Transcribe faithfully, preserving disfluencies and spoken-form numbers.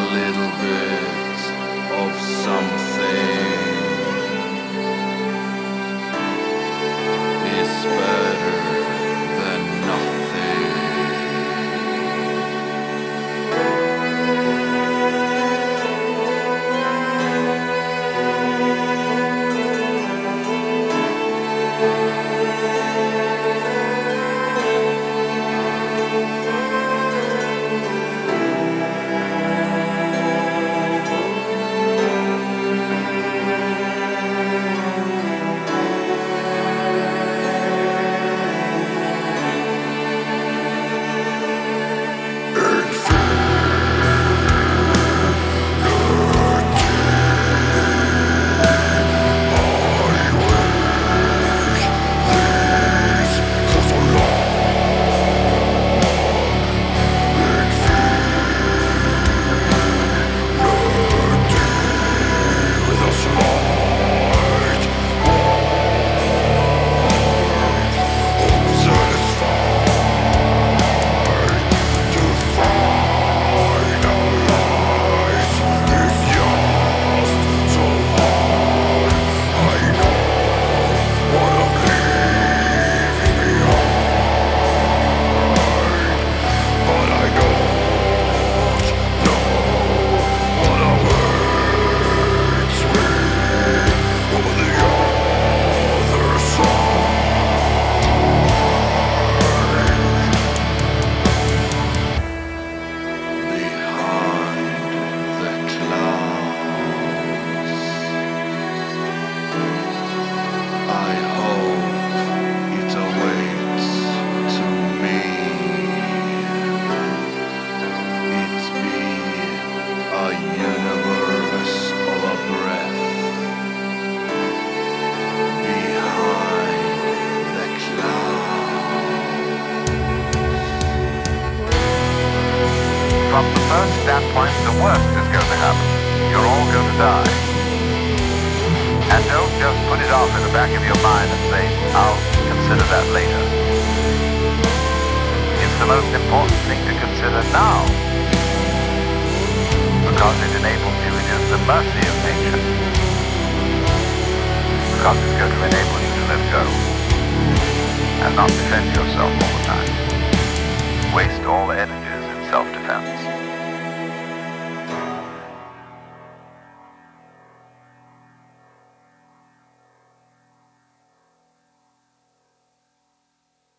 little bit of something is better than nothing. From the first standpoint, the worst is going to happen. You're all going to die. And don't just put it off in the back of your mind and say, I'll consider that later. It's the most important thing to consider now. Because it enables you, it is the mercy of nature. Because it's going to enable you to let go. And not defend yourself all the time. Waste all energies in self-defense.